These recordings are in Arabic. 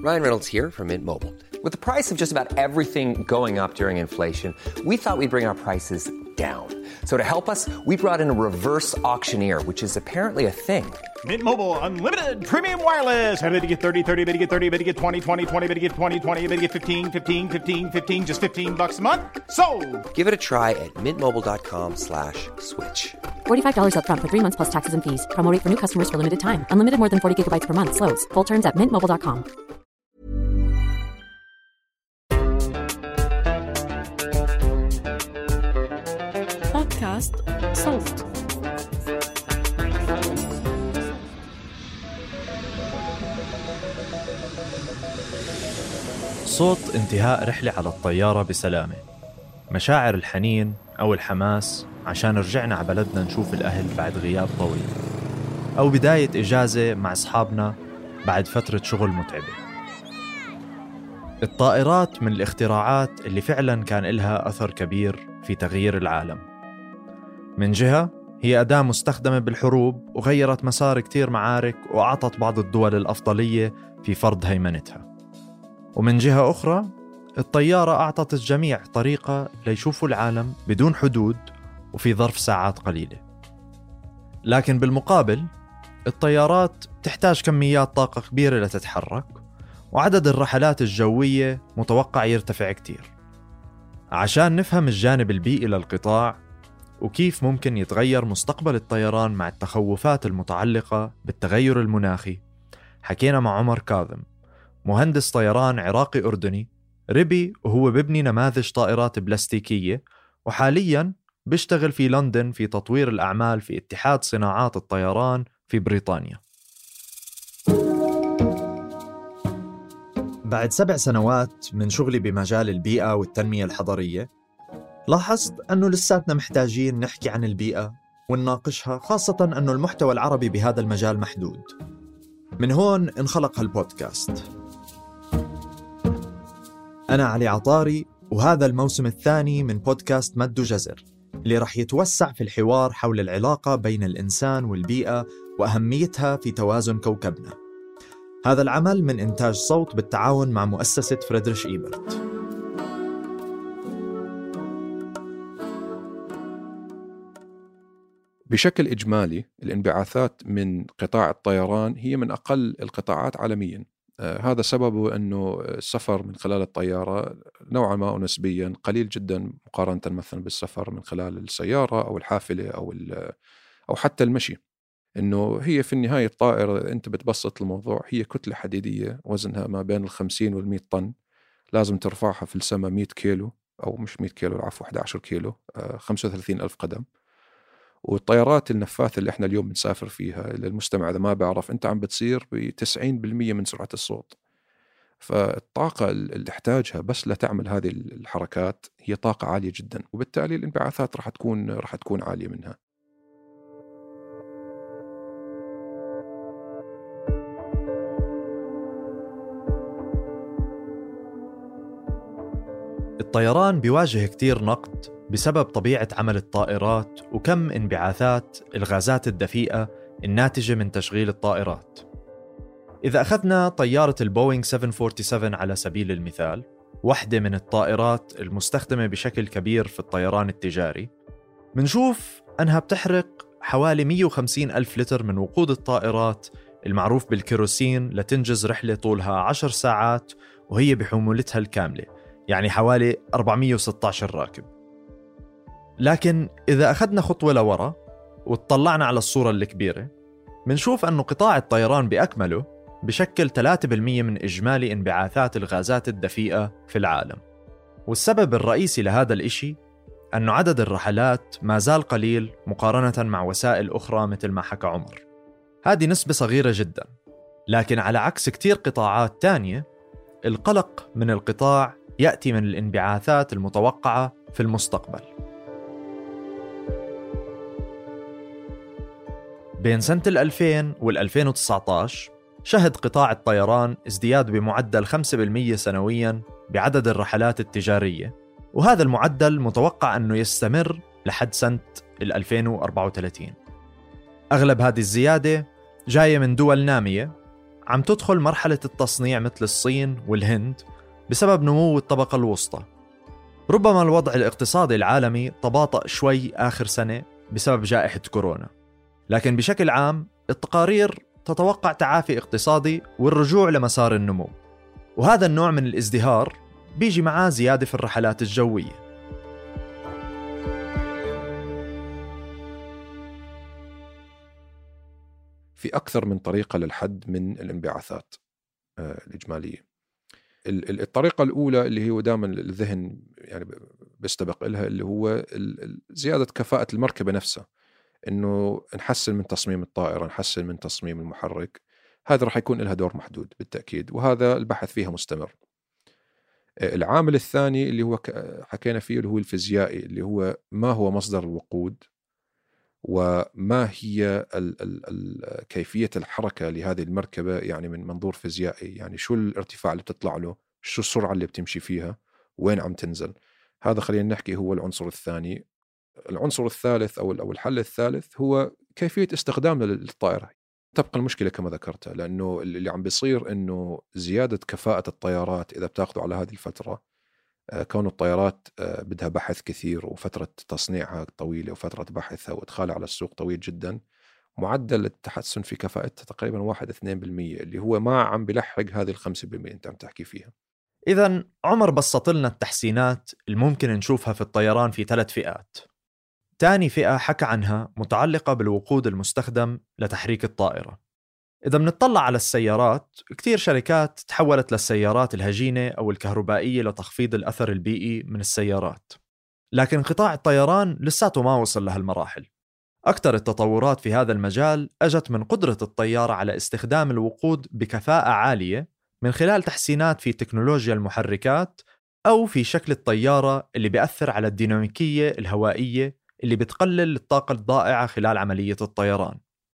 Ryan Reynolds here from Mint Mobile. With the price of just about everything going up during inflation, we thought we'd bring our prices down. So to help us, we brought in a reverse auctioneer, which is apparently a thing. Mint Mobile Unlimited Premium Wireless. How to get 30, 30, bit to get 30, bit to get 20, 20, 20, bit to get 20, 20, bit to get 15, 15, 15, 15, just $15 a month? Sold! Give it a try at mintmobile.com/switch. $45 up front for 3 months plus taxes and fees. Promo rate for new customers for limited time. Unlimited more than 40 gigabytes per month. Slows full terms at mintmobile.com. بودكاست صوت. صوت انتهاء رحلة على الطيارة بسلامة، مشاعر الحنين أو الحماس عشان رجعنا على بلدنا نشوف الأهل بعد غياب طويل، أو بداية إجازة مع أصحابنا بعد فترة شغل متعبة. الطائرات من الاختراعات اللي فعلا كان لها أثر كبير في تغيير العالم. من جهة هي أداة مستخدمة بالحروب وغيرت مسار كتير معارك وأعطت بعض الدول الأفضلية في فرض هيمنتها، ومن جهة أخرى الطيارة أعطت الجميع طريقة ليشوفوا العالم بدون حدود وفي ظرف ساعات قليلة. لكن بالمقابل الطيارات تحتاج كميات طاقة كبيرة لتتحرك، وعدد الرحلات الجوية متوقع يرتفع كتير. عشان نفهم الجانب البيئي للقطاع وكيف ممكن يتغير مستقبل الطيران مع التخوفات المتعلقة بالتغير المناخي، حكينا مع عمر كاظم، مهندس طيران عراقي أردني ربي وهو ببني نماذج طائرات بلاستيكية، وحالياً بيشتغل في لندن في تطوير الأعمال في اتحاد صناعات الطيران في بريطانيا. بعد 7 سنوات من شغلي بمجال البيئة والتنمية الحضرية، لاحظت أنه لساتنا محتاجين نحكي عن البيئة ونناقشها، خاصة أنه المحتوى العربي بهذا المجال محدود. من هون انخلق هالبودكاست. أنا علي عطاري، وهذا الموسم الثاني من بودكاست مد وجزر، اللي رح يتوسع في الحوار حول العلاقة بين الإنسان والبيئة وأهميتها في توازن كوكبنا. هذا العمل من إنتاج صوت بالتعاون مع مؤسسة فريدريش إيبرت. بشكل إجمالي الانبعاثات من قطاع الطيران هي من أقل القطاعات عالمياً. هذا سببه أنه السفر من خلال الطيارة نوعا ما ونسبيا قليل جدا مقارنة مثلا بالسفر من خلال السيارة أو الحافلة أو حتى المشي. أنه هي في النهاية الطائرة أنت بتبسط الموضوع، هي كتلة حديدية وزنها ما بين 50 وال100 طن، لازم ترفعها في السماء 100 كيلو أو مش 100 كيلو، العفو 11 كيلو، 35,000 قدم. والطيارات النفاثة اللي احنا اليوم بنسافر فيها، للمستمع إذا ما بعرف، انت عم بتصير ب90% من سرعة الصوت. فالطاقة اللي تحتاجها بس لتعمل هذه الحركات هي طاقة عالية جدا، وبالتالي الانبعاثات راح تكون عالية منها. الطيران بيواجه كتير نقد بسبب طبيعة عمل الطائرات وكم انبعاثات الغازات الدفيئة الناتجة من تشغيل الطائرات. إذا أخذنا طيارة البوينغ 747 على سبيل المثال، واحدة من الطائرات المستخدمة بشكل كبير في الطيران التجاري، منشوف أنها بتحرق حوالي 150 ألف لتر من وقود الطائرات المعروف بالكيروسين لتنجز رحلة طولها 10 ساعات وهي بحمولتها الكاملة، يعني حوالي 416 راكب. لكن إذا أخذنا خطوة لورا وتطلعنا على الصورة الكبيرة، منشوف أنه قطاع الطيران بأكمله بشكل 3% من إجمالي انبعاثات الغازات الدفيئة في العالم. والسبب الرئيسي لهذا الإشي أنه عدد الرحلات ما زال قليل مقارنة مع وسائل أخرى مثل ما حكى عمر. هذه نسبة صغيرة جدا، لكن على عكس كتير قطاعات تانية، القلق من القطاع يأتي من الانبعاثات المتوقعة في المستقبل. بين سنة 2000 وال2019 شهد قطاع الطيران ازدياد بمعدل 5% سنوياً بعدد الرحلات التجارية، وهذا المعدل متوقع أنه يستمر لحد سنة 2034. أغلب هذه الزيادة جاية من دول نامية عم تدخل مرحلة التصنيع مثل الصين والهند بسبب نمو الطبقة الوسطى. ربما الوضع الاقتصادي العالمي تباطأ شوي آخر سنة بسبب جائحة كورونا، لكن بشكل عام التقارير تتوقع تعافي اقتصادي والرجوع لمسار النمو، وهذا النوع من الازدهار بيجي معاه زيادة في الرحلات الجوية. في أكثر من طريقة للحد من الانبعاثات الإجمالية. الطريقة الأولى اللي هو دائما الذهن يعني بيستبق لها، اللي هو زيادة كفاءة المركبة نفسها، إنه نحسن من تصميم الطائرة، نحسن من تصميم المحرك. هذا راح يكون لها دور محدود بالتأكيد، وهذا البحث فيها مستمر. العامل الثاني اللي هو حكينا فيه اللي هو الفيزيائي، اللي هو ما هو مصدر الوقود وما هي كيفية الحركة لهذه المركبة، يعني من منظور فيزيائي، يعني شو الارتفاع اللي بتطلع له، شو السرعة اللي بتمشي فيها، وين عم تنزل. هذا خلينا نحكي هو العنصر الثاني. العنصر الثالث أو الحل الثالث هو كيفية استخدامنا للطائرة. تبقى المشكلة كما ذكرتها، لأنه اللي عم بيصير إنه زيادة كفاءة الطيارات إذا بتاخذوا على هذه الفترة، كون الطيارات بدها بحث كثير وفترة تصنيعها طويلة وفترة بحثها وإدخالها على السوق طويل جدا، معدل التحسن في كفاءتها تقريبا 1-2%، اللي هو ما عم بلحق هذه 5% أنت عم تحكي فيها. إذن عمر بسط لنا التحسينات الممكن نشوفها في الطيران في 3 فئات. تاني فئة حكى عنها متعلقة بالوقود المستخدم لتحريك الطائرة. إذا بنطلع على السيارات، كتير شركات تحولت للسيارات الهجينة أو الكهربائية لتخفيض الأثر البيئي من السيارات، لكن قطاع الطيران لساته ما وصل لهالمراحل. أكثر التطورات في هذا المجال أجت من قدرة الطيارة على استخدام الوقود بكفاءة عالية من خلال تحسينات في تكنولوجيا المحركات أو في شكل الطيارة اللي بيأثر على الديناميكية الهوائية اللي بتقلل الطاقة الضائعة خلال عملية الطيران.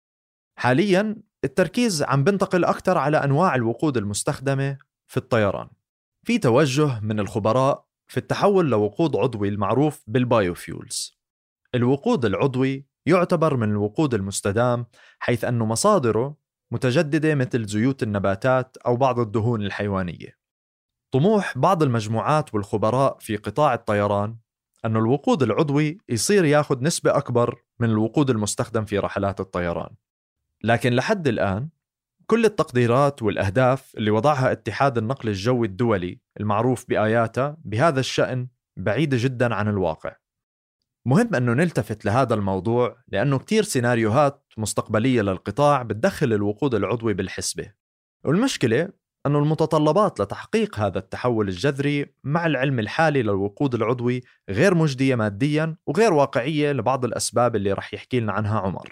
حالياً التركيز عم بنتقل أكثر على أنواع الوقود المستخدمة في الطيران. في توجه من الخبراء في التحول لوقود عضوي المعروف بالبايوفيولز. الوقود العضوي يعتبر من الوقود المستدام، حيث أن مصادره متجددة مثل زيوت النباتات أو بعض الدهون الحيوانية. طموح بعض المجموعات والخبراء في قطاع الطيران أن الوقود العضوي يصير ياخد نسبة أكبر من الوقود المستخدم في رحلات الطيران، لكن لحد الآن كل التقديرات والأهداف اللي وضعها اتحاد النقل الجوي الدولي المعروف بآياتا بهذا الشأن بعيدة جدا عن الواقع. مهم أنه نلتفت لهذا الموضوع، لأنه كتير سيناريوهات مستقبلية للقطاع بتدخل الوقود العضوي بالحسبة، والمشكلة أنه المتطلبات لتحقيق هذا التحول الجذري مع العلم الحالي للوقود العضوي غير مجدية ماديا وغير واقعية لبعض الأسباب اللي رح يحكي لنا عنها عمر.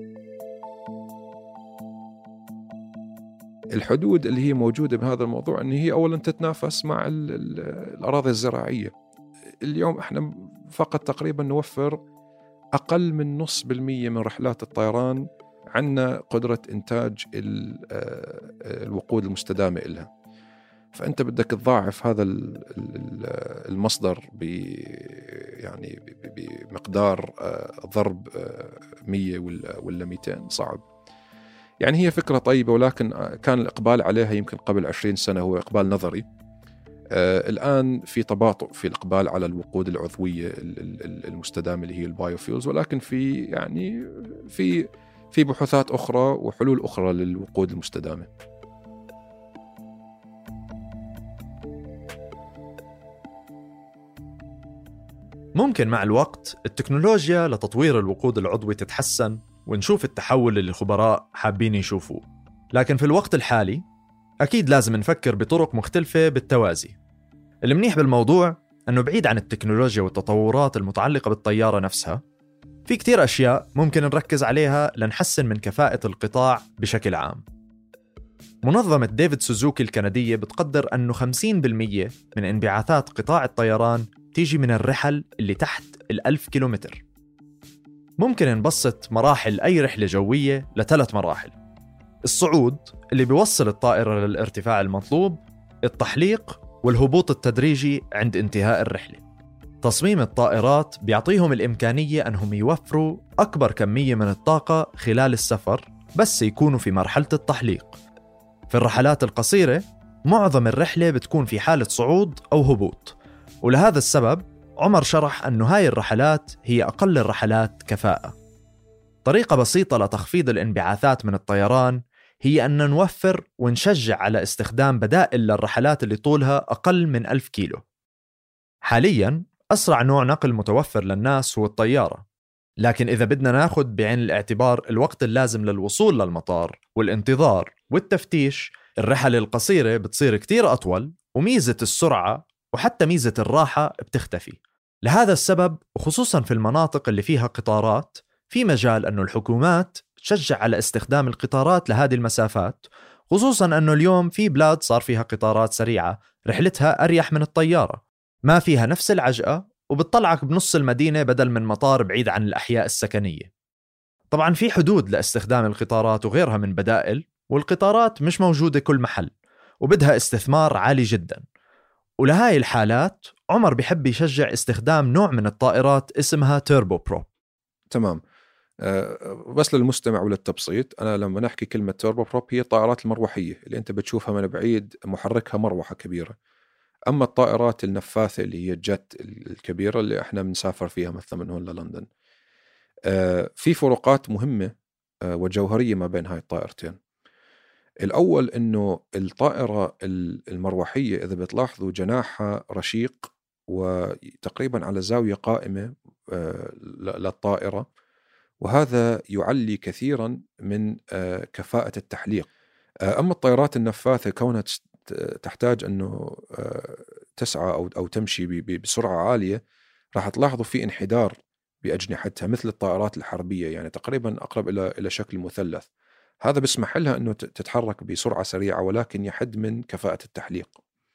الحدود اللي هي موجودة بهذا الموضوع أن هي أولا تتنافس مع الأراضي الزراعية. اليوم احنا فقط تقريبا نوفر أقل من 0.5% من رحلات الطيران عندنا قدرة إنتاج الوقود المستدامة إلها. فأنت بدك تضاعف هذا المصدر يعني بمقدار ضرب 100 ولا 200 صعب. يعني هي فكرة طيبة، ولكن كان الإقبال عليها يمكن قبل 20 سنة هو إقبال نظري. الآن في تباطؤ في الإقبال على الوقود العضوية المستدامة اللي هي البايوفيولز، ولكن في بحوثات أخرى وحلول أخرى للوقود المستدامة. ممكن مع الوقت التكنولوجيا لتطوير الوقود العضوي تتحسن ونشوف التحول اللي الخبراء حابين يشوفوه، لكن في الوقت الحالي أكيد لازم نفكر بطرق مختلفة بالتوازي. المنيح بالموضوع أنه بعيد عن التكنولوجيا والتطورات المتعلقة بالطيارة نفسها، في كتير أشياء ممكن نركز عليها لنحسن من كفاءة القطاع بشكل عام. منظمة ديفيد سوزوكي الكندية بتقدر أنه 50% من انبعاثات قطاع الطيران تيجي من الرحل اللي تحت 1000 كيلومتر. ممكن نبسط مراحل أي رحلة جوية ل3 مراحل: الصعود اللي بيوصل الطائرة للارتفاع المطلوب، التحليق، والهبوط التدريجي عند انتهاء الرحلة. تصميم الطائرات بيعطيهم الإمكانية أنهم يوفروا أكبر كمية من الطاقة خلال السفر بس يكونوا في مرحلة التحليق. في الرحلات القصيرة معظم الرحلة بتكون في حالة صعود أو هبوط، ولهذا السبب عمر شرح أنه هاي الرحلات هي أقل الرحلات كفاءة. طريقة بسيطة لتخفيض الانبعاثات من الطيران هي أن نوفر ونشجع على استخدام بدائل للرحلات اللي طولها أقل من 1000 كيلو. حالياً أسرع نوع نقل متوفر للناس هو الطيارة، لكن إذا بدنا ناخد بعين الاعتبار الوقت اللازم للوصول للمطار والانتظار والتفتيش، الرحلة القصيرة بتصير كتير أطول، وميزة السرعة وحتى ميزة الراحة بتختفي. لهذا السبب وخصوصاً في المناطق اللي فيها قطارات، في مجال أنه الحكومات تشجع على استخدام القطارات لهذه المسافات، خصوصاً أنه اليوم في بلاد صار فيها قطارات سريعة رحلتها أريح من الطيارة، ما فيها نفس العجقة وبتطلعك بنص المدينة بدل من مطار بعيد عن الأحياء السكنية. طبعاً في حدود لاستخدام القطارات وغيرها من بدائل، والقطارات مش موجودة كل محل وبدها استثمار عالي جداً. ولهاي الحالات عمر بيحب يشجع استخدام نوع من الطائرات اسمها توربو بروب. تمام. بس للمستمع وللتبسيط، أنا لما نحكي كلمة توربو بروب هي الطائرات المروحية اللي أنت بتشوفها من بعيد محركها مروحة كبيرة. أما الطائرات النفاثة اللي هي الجت الكبيرة اللي إحنا بنسافر فيها مثلا من هون للندن، في فروقات مهمة وجوهرية ما بين هاي الطائرتين. الأول إنه الطائرة المروحية إذا بتلاحظوا جناحها رشيق وتقريبا على زاوية قائمة للطائرة، وهذا يعلي كثيرا من كفاءة التحليق. أما الطائرات النفاثة كونها تحتاج أنه تسعى أو تمشي بسرعة عالية، راح تلاحظوا في انحدار بأجنحتها مثل الطائرات الحربية، يعني تقريبا أقرب إلى شكل مثلث. هذا بيسمح لها أنه تتحرك بسرعة سريعة ولكن يحد من كفاءة التحليق.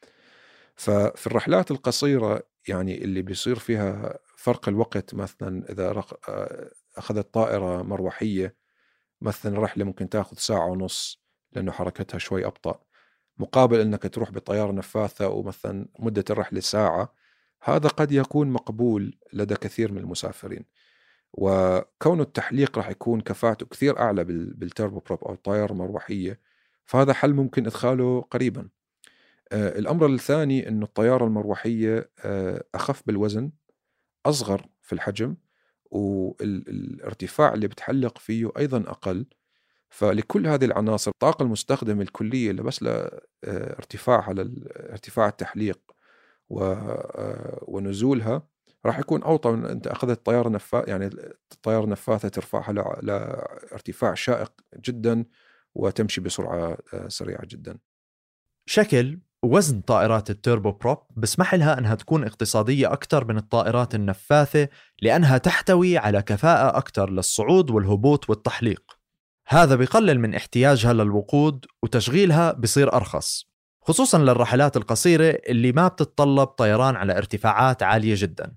ففي الرحلات القصيرة يعني اللي بيصير فيها فرق الوقت، مثلا إذا أخذت طائرة مروحية مثلا رحلة ممكن تأخذ 1.5 ساعة لأنه حركتها شوي أبطأ، مقابل أنك تروح بطيارة نفاثة ومثلا مدة الرحلة 1 ساعة، هذا قد يكون مقبول لدى كثير من المسافرين. وكون التحليق راح يكون كفاءته كثير أعلى بالتوربو بروب أو الطائرة المروحية، فهذا حل ممكن إدخاله قريبا. الأمر الثاني أنه الطيارة المروحية أخف بالوزن، أصغر في الحجم، والارتفاع اللي بتحلق فيه أيضا أقل. فلكل هذه العناصر الطاقة المستخدمة الكلية اللي بس لارتفاعها لارتفاع التحليق ونزولها راح يكون أوطى من أنت أخذت طيارة يعني الطيارة نفاثة ترفعها لارتفاع شائق جدا وتمشي بسرعة سريعة جدا. شكل ووزن طائرات التوربو بروب بسمح لها أنها تكون اقتصادية أكثر من الطائرات النفاثة، لأنها تحتوي على كفاءة أكثر للصعود والهبوط والتحليق. هذا بيقلل من احتياجها للوقود وتشغيلها بصير أرخص، خصوصاً للرحلات القصيرة اللي ما بتتطلب طيران على ارتفاعات عالية جداً.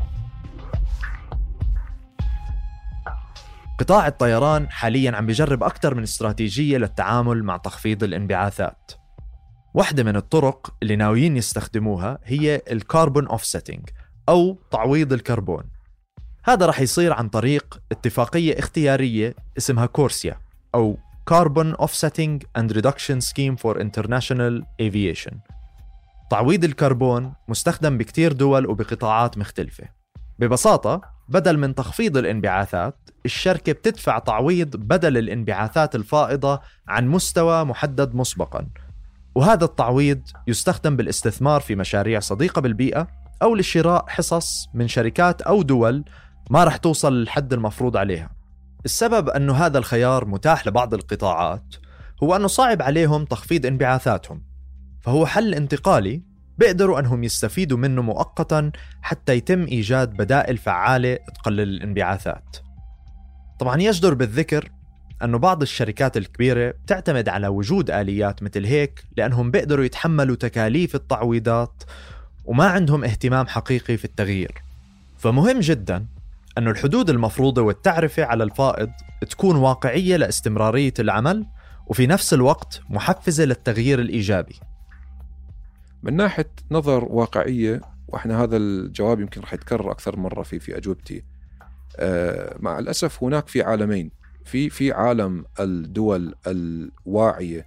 قطاع الطيران حالياً عم بيجرب أكثر من استراتيجية للتعامل مع تخفيض الانبعاثات. واحدة من الطرق اللي ناويين يستخدموها هي الكاربون أوفسيتنج أو تعويض الكربون. هذا رح يصير عن طريق اتفاقية اختيارية اسمها كورسيا أو Carbon Offsetting and Reduction Scheme for International Aviation. تعويض الكربون مستخدم بكتير دول وبقطاعات مختلفة. ببساطة بدل من تخفيض الانبعاثات، الشركة بتدفع تعويض بدل الانبعاثات الفائضة عن مستوى محدد مسبقاً، وهذا التعويض يستخدم بالاستثمار في مشاريع صديقة بالبيئة أو لشراء حصص من شركات أو دول ما رح توصل للحد المفروض عليها. السبب أنه هذا الخيار متاح لبعض القطاعات هو أنه صعب عليهم تخفيض انبعاثاتهم، فهو حل انتقالي بيقدروا أنهم يستفيدوا منه مؤقتاً حتى يتم إيجاد بدائل فعالة تقلل الانبعاثات. طبعاً يجدر بالذكر أنه بعض الشركات الكبيرة بتعتمد على وجود آليات مثل هيك لأنهم بيقدروا يتحملوا تكاليف التعويضات وما عندهم اهتمام حقيقي في التغيير. فمهم جداً أنه الحدود المفروضة والتعرفة على الفائض تكون واقعية لاستمرارية العمل وفي نفس الوقت محفزة للتغيير الإيجابي. من ناحية نظر واقعية، وإحنا هذا الجواب يمكن رح يتكرر أكثر مرة في أجوبتي، مع الأسف هناك في عالمين، في عالم الدول الواعية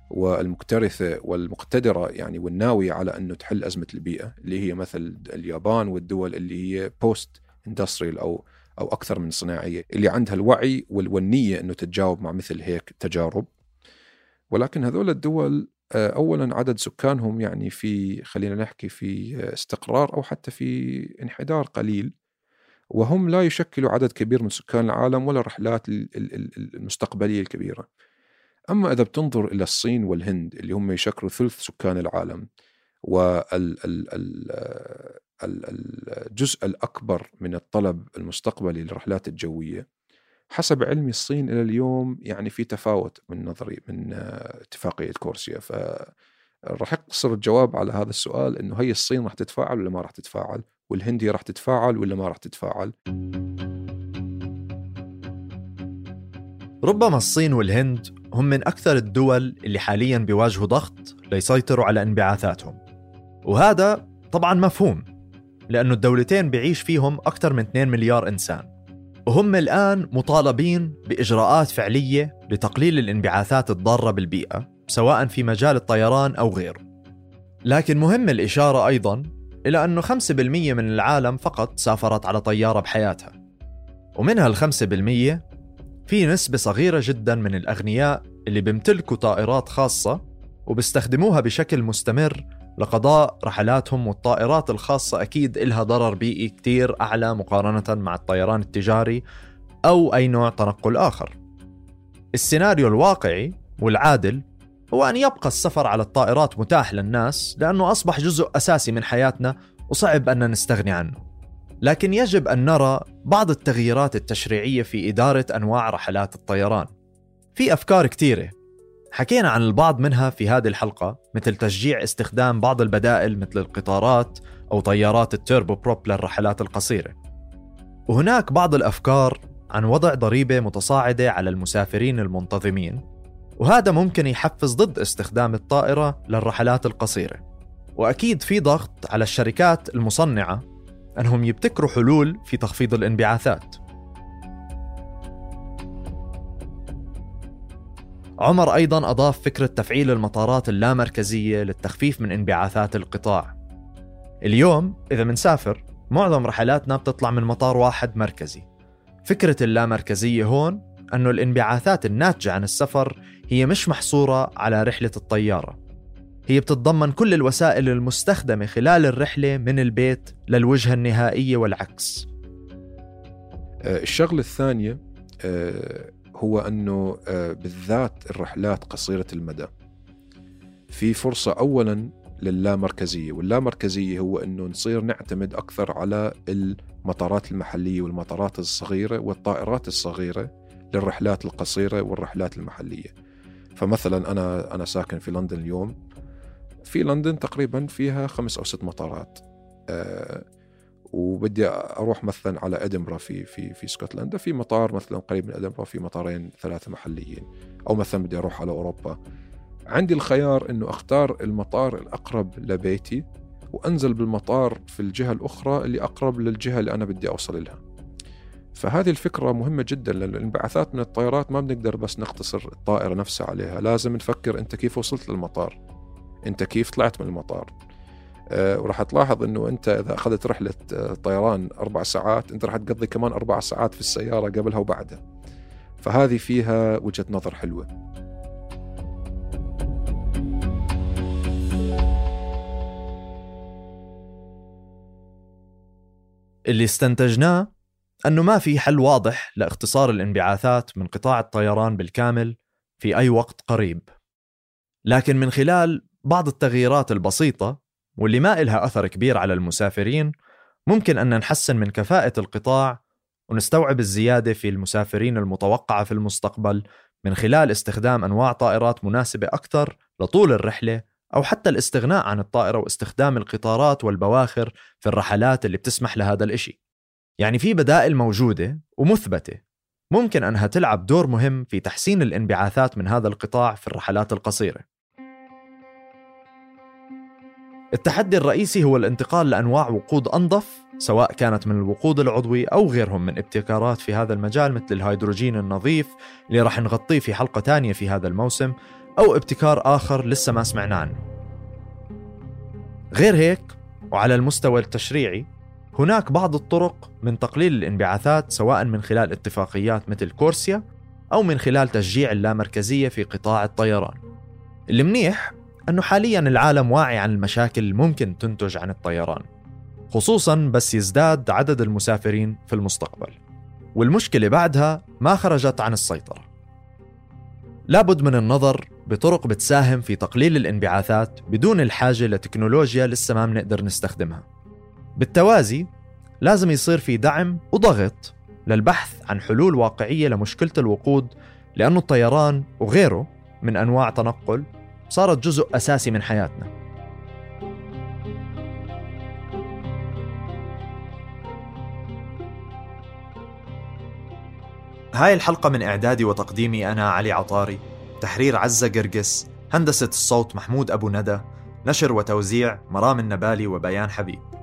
والمكترثة والمقتدرة يعني والناوية على أنه تحل أزمة البيئة اللي هي مثل اليابان والدول اللي هي بوست اندستريال أو أكثر من صناعية، اللي عندها الوعي والنية أنه تتجاوب مع مثل هيك تجارب. ولكن هذول الدول أولا عدد سكانهم يعني خلينا نحكي في استقرار أو حتى في انحدار قليل، وهم لا يشكلوا عدد كبير من سكان العالم ولا الرحلات المستقبلية الكبيرة. أما إذا بتنظر إلى الصين والهند اللي هم يشكلوا ثلث سكان العالم، والجزء الأكبر من الطلب المستقبلي للرحلات الجوية، حسب علمي الصين إلى اليوم يعني في تفاوت من نظري من اتفاقية كورسيا. فرح يقصر الجواب على هذا السؤال إنه هي الصين راح تتفاعل ولا ما راح تتفاعل، والهند راح تتفاعل ولا ما راح تتفاعل. ربما الصين والهند هم من أكثر الدول اللي حالياً بيواجهوا ضغط ليسيطروا على انبعاثاتهم، وهذا طبعاً مفهوم لأنه الدولتين بيعيش فيهم أكثر من 2 مليار إنسان، وهم الآن مطالبين بإجراءات فعلية لتقليل الانبعاثات الضارة بالبيئة سواء في مجال الطيران أو غيره. لكن مهم الإشارة أيضاً إلى أنه 5% من العالم فقط سافرت على طيارة بحياتها، ومنها 5% في نسبة صغيرة جداً من الأغنياء اللي بيمتلكوا طائرات خاصة وبيستخدموها بشكل مستمر لقضاء رحلاتهم، والطائرات الخاصة أكيد إلها ضرر بيئي كتير أعلى مقارنة مع الطيران التجاري أو أي نوع تنقل آخر. السيناريو الواقعي والعادل هو أن يبقى السفر على الطائرات متاح للناس لأنه أصبح جزء أساسي من حياتنا وصعب أن نستغني عنه. لكن يجب أن نرى بعض التغييرات التشريعية في إدارة أنواع رحلات الطيران. في أفكار كتيرة حكينا عن البعض منها في هذه الحلقة، مثل تشجيع استخدام بعض البدائل مثل القطارات أو طيارات التيربو بروب للرحلات القصيرة. وهناك بعض الأفكار عن وضع ضريبة متصاعدة على المسافرين المنتظمين، وهذا ممكن يحفز ضد استخدام الطائرة للرحلات القصيرة. وأكيد في ضغط على الشركات المصنعة أنهم يبتكروا حلول في تخفيض الانبعاثات. عمر أيضاً أضاف فكرة تفعيل المطارات اللامركزية للتخفيف من انبعاثات القطاع. اليوم إذا منسافر معظم رحلاتنا بتطلع من مطار واحد مركزي. فكرة اللامركزية هون أنه الانبعاثات الناتجة عن السفر هي مش محصورة على رحلة الطيارة، هي بتتضمن كل الوسائل المستخدمة خلال الرحلة من البيت للوجهة النهائية والعكس. الشغلة الثانية هو أنه بالذات الرحلات قصيرة المدى في فرصة أولاً للامركزية، واللامركزية هو أنه نصير نعتمد أكثر على المطارات المحلية والمطارات الصغيرة والطائرات الصغيرة للرحلات القصيرة والرحلات المحلية. فمثلاً أنا ساكن في لندن اليوم، في لندن تقريباً فيها 5 أو 6 مطارات، وبدي أروح مثلاً على إدنبرا في اسكتلندا، في مطار مثلاً قريب من إدنبرا، في مطارين 3 محليين. أو مثلاً بدي أروح على أوروبا، عندي الخيار إنه أختار المطار الأقرب لبيتي وأنزل بالمطار في الجهة الأخرى اللي أقرب للجهة اللي أنا بدي أوصل لها. فهذه الفكرة مهمة جداً، لأن الانبعاثات من الطائرات ما بنقدر بس نقتصر الطائرة نفسها عليها، لازم نفكر أنت كيف وصلت للمطار، أنت كيف طلعت من المطار. ورح تلاحظ أنه أنت إذا أخذت رحلة طيران 4 ساعات أنت رح تقضي كمان 4 ساعات في السيارة قبلها وبعدها. فهذه فيها وجهة نظر حلوة. اللي استنتجناه أنه ما في حل واضح لاختصار الانبعاثات من قطاع الطيران بالكامل في أي وقت قريب، لكن من خلال بعض التغييرات البسيطة واللي ما إلها أثر كبير على المسافرين ممكن أن نحسن من كفاءة القطاع ونستوعب الزيادة في المسافرين المتوقعة في المستقبل من خلال استخدام أنواع طائرات مناسبة أكثر لطول الرحلة، أو حتى الاستغناء عن الطائرة واستخدام القطارات والبواخر في الرحلات اللي بتسمح لهذا الإشي. يعني في بدائل موجودة ومثبتة ممكن أنها تلعب دور مهم في تحسين الانبعاثات من هذا القطاع في الرحلات القصيرة. التحدي الرئيسي هو الانتقال لأنواع وقود أنظف، سواء كانت من الوقود العضوي أو غيرهم من ابتكارات في هذا المجال مثل الهيدروجين النظيف اللي راح نغطيه في حلقة تانية في هذا الموسم، أو ابتكار آخر لسه ما سمعنا عنه. غير هيك، وعلى المستوى التشريعي، هناك بعض الطرق من تقليل الانبعاثات، سواء من خلال اتفاقيات مثل كورسيا أو من خلال تشجيع اللامركزية في قطاع الطيران. اللي منيح أنه حالياً العالم واعي عن المشاكل اللي ممكن تنتج عن الطيران، خصوصاً بس يزداد عدد المسافرين في المستقبل، والمشكلة بعدها ما خرجت عن السيطرة. لابد من النظر بطرق بتساهم في تقليل الانبعاثات بدون الحاجة لتكنولوجيا لسه ما بنقدر نستخدمها. بالتوازي لازم يصير في دعم وضغط للبحث عن حلول واقعية لمشكلة الوقود، لأنه الطيران وغيره من أنواع تنقل صارت جزء أساسي من حياتنا. هاي الحلقة من إعدادي وتقديمي أنا علي عطاري، تحرير عزة قرقس، هندسة الصوت محمود أبو ندى، نشر وتوزيع مرام النبالي وبيان حبيب.